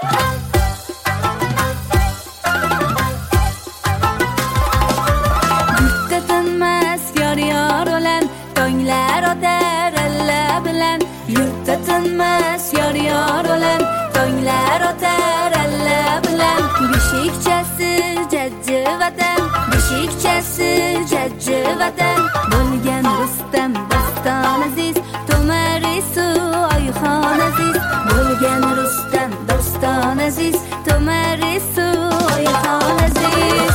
Yurtda tinmas yor o'lan tonglar o'tar alla bilan. Yurtda tinmas yor o'lan tonglar o'tar alla bilan. Beshikchasi jajji vatan, beshikchasi jajji vatan. Bo'lgan Rustam doston aziz, Tomarisu oyxon aziz. Bo'lgan Rustam doston aziz, Tomarisu oyxon aziz.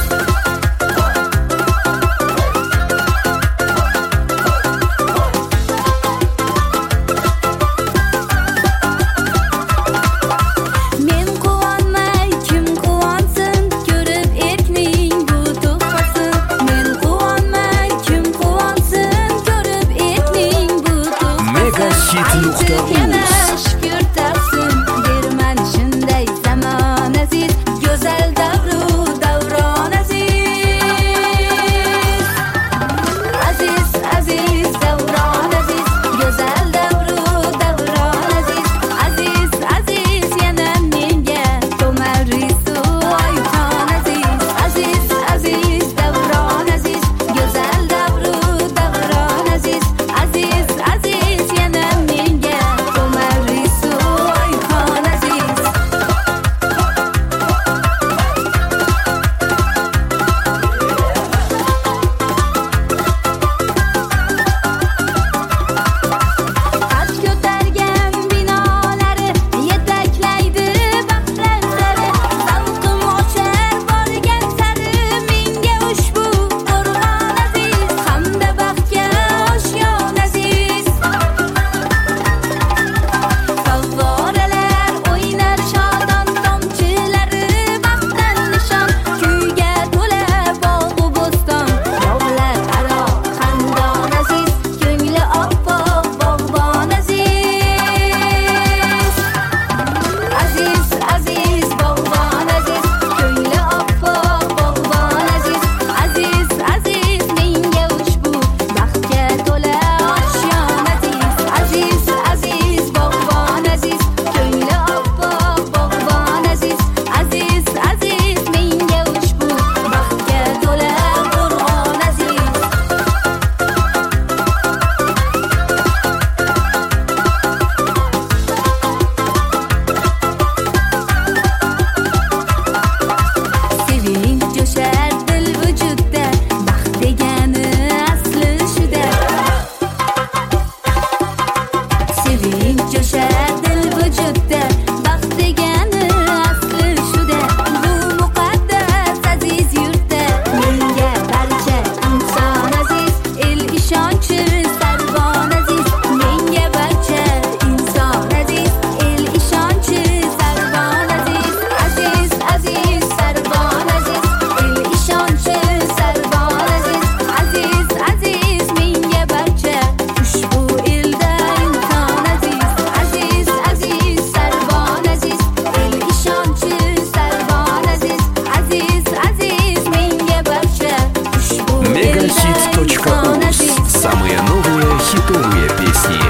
Мегахит.uz. Самые новые хитовые песни.